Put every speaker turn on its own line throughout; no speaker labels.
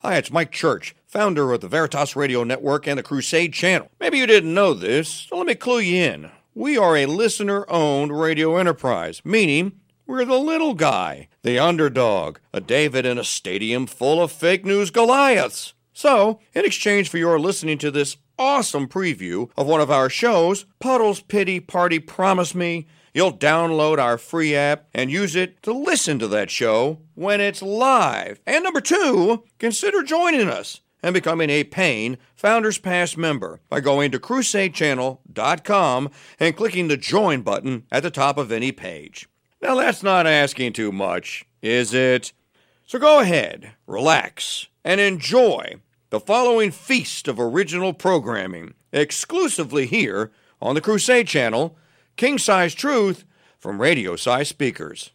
Hi, it's Mike Church, founder of the Veritas Radio Network and the Crusade Channel. Maybe you didn't know this, so let me clue you in. We are a listener-owned radio enterprise, meaning we're the little guy, the underdog, a David in a stadium full of fake news Goliaths. So, in exchange for your listening to this awesome preview of one of our shows, Puddle's Pity Party Promise Me, you'll download our free app and use it to listen to that show when it's live. And number 2, consider joining us and becoming a paying Founders Pass member by going to crusadechannel.com and clicking the join button at the top of any page. Now that's not asking too much, is it? So go ahead, relax, and enjoy the following feast of original programming exclusively here on the Crusade Channel, King-Size Truth from radio-size speakers.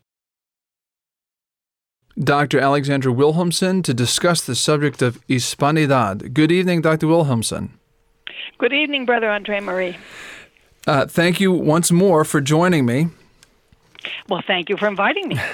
Dr. Alexandra Wilhelmsen to discuss the subject of Hispanidad. Good evening, Dr. Wilhelmsen.
Good evening, Brother Andre Marie.
Thank you once more for joining me.
Well, thank you for inviting me.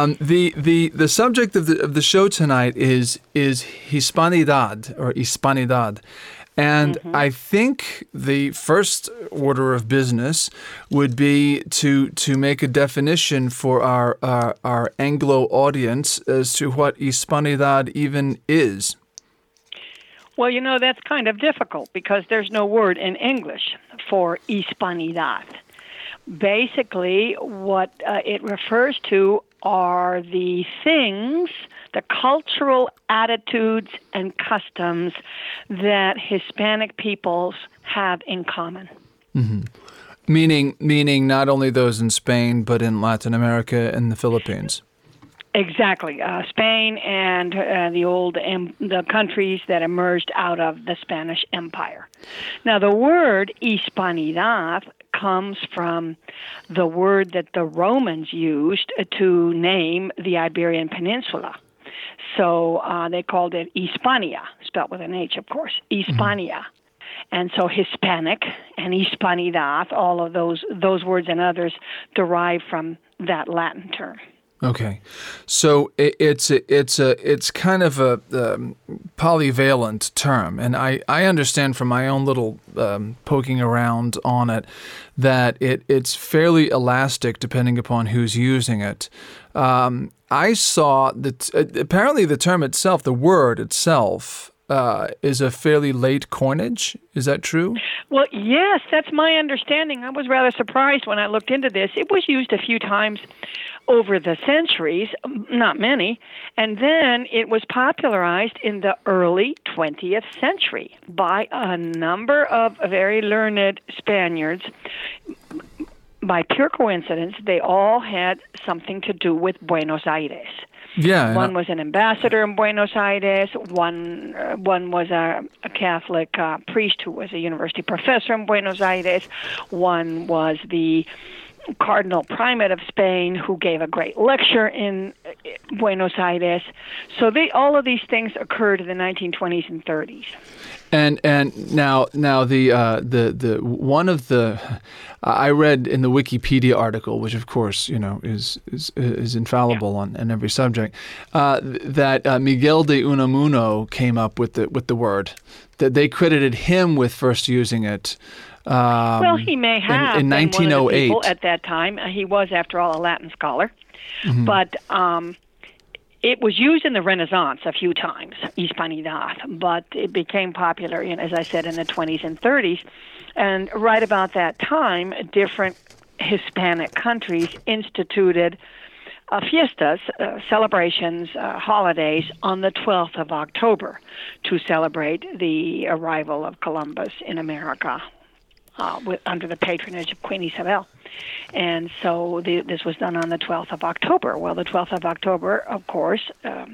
The subject of the show tonight is Hispanidad or Hispanidad. And I think the first order of business would be to make a definition for our Anglo audience as to what Hispanidad even is.
Well, you know, that's kind of difficult because there's no word in English for Hispanidad. Basically, what it refers to are the things, the cultural attitudes and customs that Hispanic peoples have in common.
Mm-hmm. Meaning not only those in Spain, but in Latin America and the Philippines.
Exactly. Spain and the countries that emerged out of the Spanish Empire. Now, the word Hispanidad comes from the word that the Romans used to name the Iberian Peninsula. So they called it Hispania, spelled with an H, of course, Hispania. And so Hispanic and Hispanidad, all of those words and others derive from that Latin term.
Okay, so it's kind of a polyvalent term, and I understand from my own little poking around on it that it's fairly elastic depending upon who's using it. I saw that apparently the term itself, the word itself, is a fairly late coinage. Is that true?
Well, yes, that's my understanding. I was rather surprised when I looked into this. It was used a few times over the centuries, not many, and then it was popularized in the early 20th century by a number of very learned Spaniards. By pure coincidence, they all had something to do with Buenos Aires.
Yeah,
one was an ambassador in Buenos Aires. One was a Catholic priest who was a university professor in Buenos Aires. One was the Cardinal Primate of Spain who gave a great lecture in Buenos Aires. So all of these things occurred in the 1920s and 30s.
And now the one of the I read in the Wikipedia article, which of course is infallible on every subject, that Miguel de Unamuno came up with the word, that they credited him with first using it.
Well, he may have
in 1908.
One of the people at that time. He was, after all, a Latin scholar, but. It was used in the Renaissance a few times, Hispanidad, but it became popular, as I said, in the 20s and 30s. And right about that time, different Hispanic countries instituted fiestas, celebrations, holidays on the 12th of October to celebrate the arrival of Columbus in America under the patronage of Queen Isabel. And so this was done on the 12th of October. Well, the 12th of October, of course,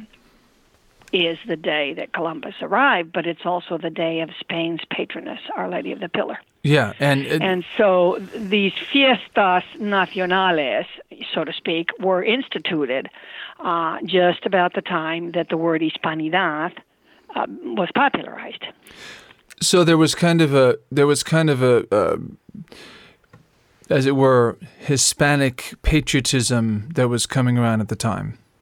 is the day that Columbus arrived, but it's also the day of Spain's patroness, Our Lady of the Pillar.
Yeah,
and so these fiestas nacionales, so to speak, were instituted just about the time that the word Hispanidad was popularized.
So there was kind of a as it were, Hispanic patriotism that was coming around at the time.